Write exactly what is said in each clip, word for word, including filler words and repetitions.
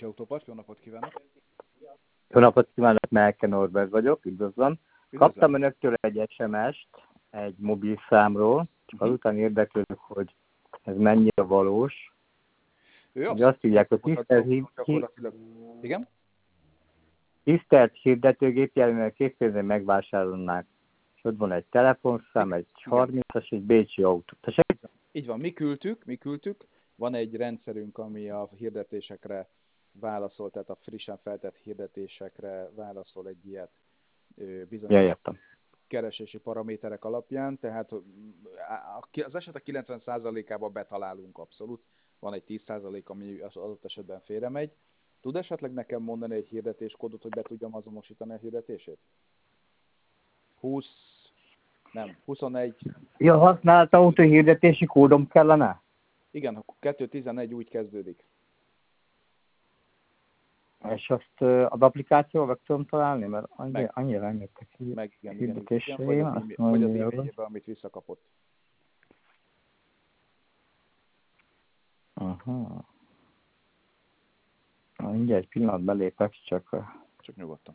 Bécsi Autópart, jó napot kívánok! Jó napot kívánok, Melke Norbert vagyok, üdvözlöm. Kaptam önöktől egy es em est egy mobil számról, csak uh-huh. azután érdeklődök, hogy ez mennyire valós. Jó, Ugye azt írják, hogy tisztelt, hív... Igen? tisztelt hirdetőgépjárművel készpénzen megvásárolnák. És ott van egy telefonszám, egy harmincas, egy bécsi autó. Tessék? Így van, mi küldtük, mi küldtük. Van egy rendszerünk, ami a hirdetésekre válaszol, tehát a frissen feltett hirdetésekre válaszol egy ilyet bizonyos ja, keresési paraméterek alapján, tehát az esetek kilencven százalékában betalálunk abszolút. Van egy tíz százalék, ami az adott esetben félremegy. Tud esetleg nekem mondani egy hirdetéskódot, hogy be tudjam azonosítani a hirdetését? húsz, nem, huszonegy. Ja, használt autó hirdetési kódom kellene? Igen, kettő tizenegy úgy kezdődik. És azt az applikációval meg tudom találni, mert annyira, meg. annyira nem jöttek meg, igen, hirdetésre. Igen, vagy az, e-mail, vagy az e-mailjében, amit visszakapott. Aha. Mindjárt egy pillanat belépek, csak... Csak nyugodtan.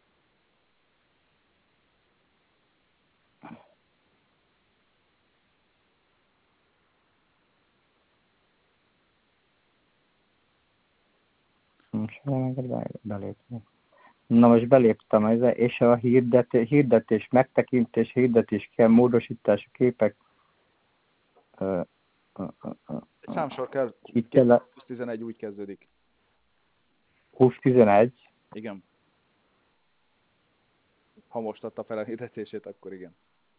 Belépni. Na most beléptem ezzel, és a hirdetés, hirdetés megtekintés, hirdetés kell, módosítás, képek. Uh, uh, uh, uh. Számsor kell, húsz tizenegy úgy kezdődik. húsz tizenegy? Igen. Ha most adta fel a hirdetését, akkor igen.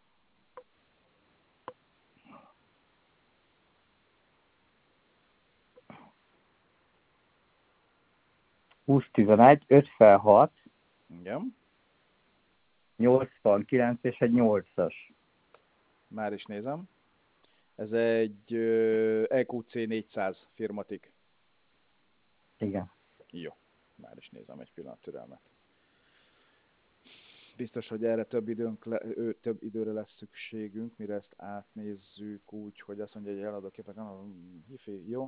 húsz tizenegy, ötvenhat. Igen. nyolcvankilenc és egy nyolcas. Már is nézem. Ez egy e kú cé négyszáz firmatik. Igen. Jó. Már is nézem, egy pillanat türelmet. Biztos, hogy erre több, időnk le, ő, több időre lesz szükségünk, mire ezt átnézzük úgy, hogy azt mondja, hogy eladó képek, hifi, jó?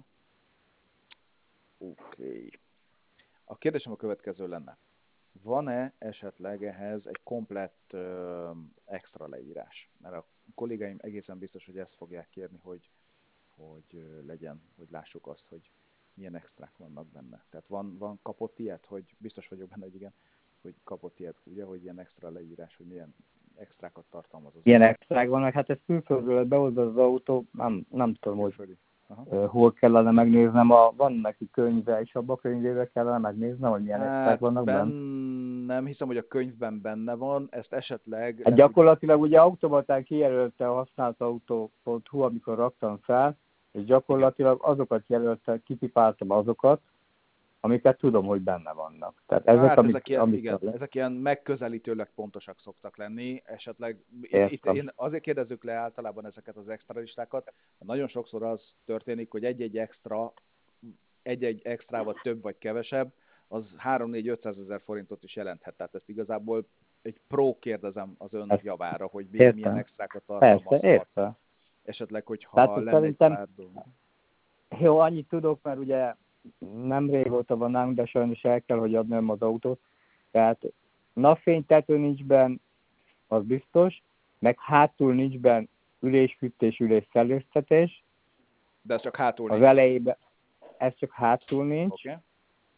Oké. Okay. A kérdésem a következő lenne. Van-e esetleg ehhez egy komplett ö, extra leírás? Mert a kollégáim egészen biztos, hogy ezt fogják kérni, hogy, hogy ö, legyen, hogy lássuk azt, hogy milyen extrák vannak benne. Tehát van, van kapott ilyet, hogy biztos vagyok benne, hogy igen, hogy kapott ilyet, ugye, hogy ilyen extra leírás, hogy milyen extrákat tartalmaz az. Ilyen extrák vannak, hát ez külföldről behozza az autó, nem, nem tudom, hogy uh, hol kellene megnéznem, a, van neki könyve, és abban a könyvébe kellene megnéznem, hogy milyen hát extrák vannak ben, benne. Nem hiszem, hogy a könyvben benne van, ezt esetleg... Hát gyakorlatilag ugye automatán kijelölte a használt autó pont hu, amikor raktam fel, és gyakorlatilag azokat jelölte, kipipáltam azokat, amiket tudom, hogy benne vannak. Tehát ezek, hát amik, ezek, ilyen, amik igen, ezek ilyen megközelítőleg pontosak szoktak lenni, esetleg itt, itt én azért kérdezzük le általában ezeket az extra listákat, nagyon sokszor az történik, hogy egy-egy extra, egy-egy extrával több vagy kevesebb, az három-négy-ötszázezer forintot is jelenthet. Tehát ezt igazából egy pro kérdezem az ön ezt javára, hogy milyen, milyen extrákat tartalmazhat. Persze, érte. Esetleg, hogyha lenne szerintem... egy pár dolog. Jó, annyit tudok, mert ugye nem régóta van nálunk, de sajnos el kell, hogy adnom az autót. Tehát napfénytető nincs benn, az biztos, meg hátul nincs benn ülésfűtés, ülésszellőztetés. De ez csak hátul az nincs. Elejében, ez csak hátul nincs. Okay.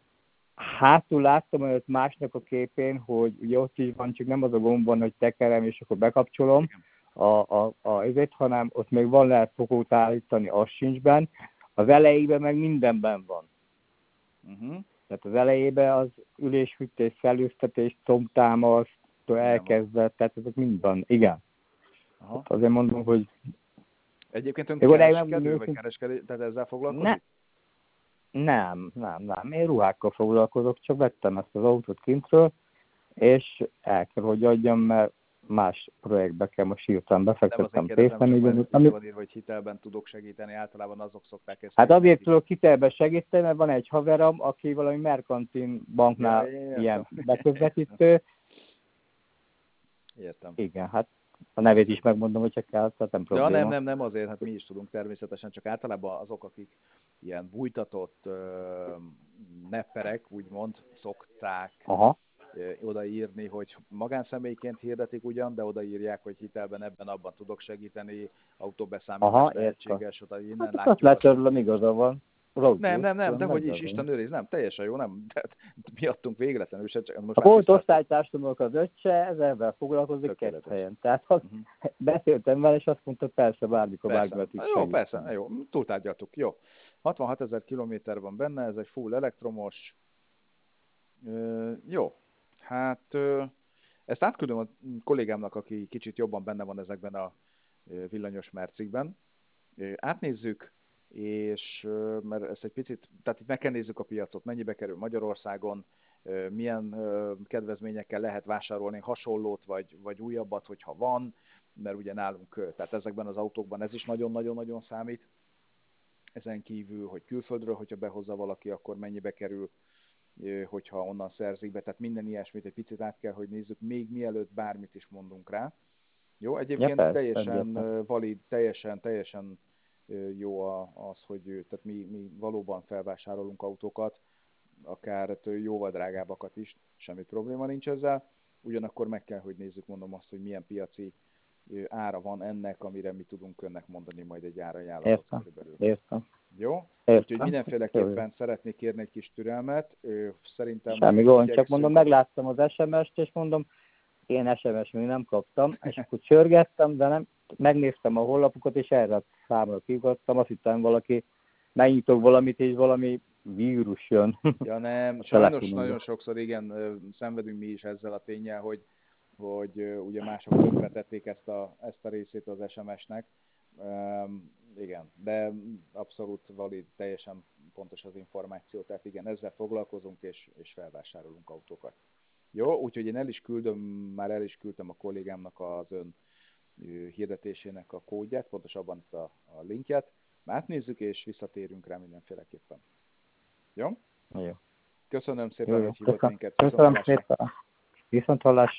Hátul láttam előtt másnak a képén, hogy ugye ott is van, csak nem az a gomb van, hogy tekerem, és akkor bekapcsolom a, a, a ezért, hanem ott még van lehet fokót állítani, az sincs benn. Az elejében meg mindenben van. Uh-huh. Tehát az elejében az ülésfűtés, szellőztetés, combtámasztól elkezdve, tehát ezek mind van. Igen. Hát azért mondom, hogy... Egyébként ön kereskedő, vagy kereskedő, tehát ezzel foglalkozik? Ne. Nem, nem, nem. Én ruhákkal foglalkozok, csak vettem ezt az autót kintről, és el kell, hogy adjam, mert más projektbe kell most hirtelen befektettem pénzben. Nem azért van írva, hogy hitelben tudok segíteni, általában azok szokták ezt. Hát azért tudok hitelben segíteni, mert van egy haverom, aki valami Merkantin banknál ja, ilyen beközvetítő. Értem. Igen, hát A nevét is megmondom, hogyha kell, tehát nem probléma. Ja, nem, nem, nem azért, hát mi is tudunk természetesen, csak általában azok, akik ilyen bújtatott ö, nepperek, úgymond szokták Aha. ö, odaírni, hogy magánszemélyként hirdetik ugyan, de odaírják, hogy hitelben ebben abban tudok segíteni, autóbeszámítás lehetséges, oda innen Hát látjuk. azt letörlöm, igaza van. Nem, nem, nem, de hogy is, Isten őriz, nem, teljesen jó, nem, tehát miattunk végletlenül se, csak most a volt osztálytársamnak az öccse, ezzel foglalkozik két helyen. Tehát azt uh-huh. beszéltem vele, és azt mondta, persze, bármikor bármikor is. Jó, persze, jó, túltárgyaltuk, jó. hatvanhat ezer kilométer van benne, ez egy full elektromos. Ö, jó, hát ö, ezt átküldöm a kollégámnak, aki kicsit jobban benne van ezekben a villanyos mercikben. Átnézzük, és mert ez egy picit, tehát itt meg kell nézzük a piacot, mennyibe kerül Magyarországon, milyen kedvezményekkel lehet vásárolni hasonlót, vagy, vagy újabbat, hogyha van, mert ugye nálunk, tehát ezekben az autókban ez is nagyon-nagyon-nagyon számít. Ezen kívül, hogy külföldről, hogyha behozza valaki, akkor mennyibe kerül, hogyha onnan szerzik be, tehát minden ilyesmit egy picit át kell, hogy nézzük, még mielőtt bármit is mondunk rá. Jó, egyébként ja, teljesen valid, teljesen, teljesen jó az, hogy tehát mi, mi valóban felvásárolunk autókat, akár jóval drágábbakat is, semmi probléma nincs ezzel. Ugyanakkor meg kell, hogy nézzük, mondom azt, hogy milyen piaci ára van ennek, amire mi tudunk önnek mondani majd egy árajánlatot körülbelül. Értem. Jó? Értem. Úgyhogy mindenféleképpen szeretnék kérni egy kis türelmet. Szerintem... Semmi gond, csak mondom, megláttam az es em est, és mondom, én es em es még nem kaptam, és akkor csörgettem, de nem, megnéztem a honlapokat, és erre a számra kiugattam, azt hittem valaki, megnyitok valamit, és valami vírus jön. Ja nem, sajnos nagyon sokszor igen, szenvedünk mi is ezzel a ténnyel, hogy, hogy ugye mások tönkretették ezt a, ezt a részét az es em esnek. Um, igen, de abszolút valid, teljesen pontos az információ, tehát igen, ezzel foglalkozunk, és, és felvásárolunk autókat. Jó, úgyhogy én el is küldöm, már el is küldtem a kollégámnak az ön hirdetésének a kódját, pontosabban ezt a, a linkjet. Átnézzük, és visszatérünk rá mindenféleképpen. Jó? Jó. Köszönöm szépen, jó, hogy hívott minket. Köszönöm szépen. Viszont hallásra.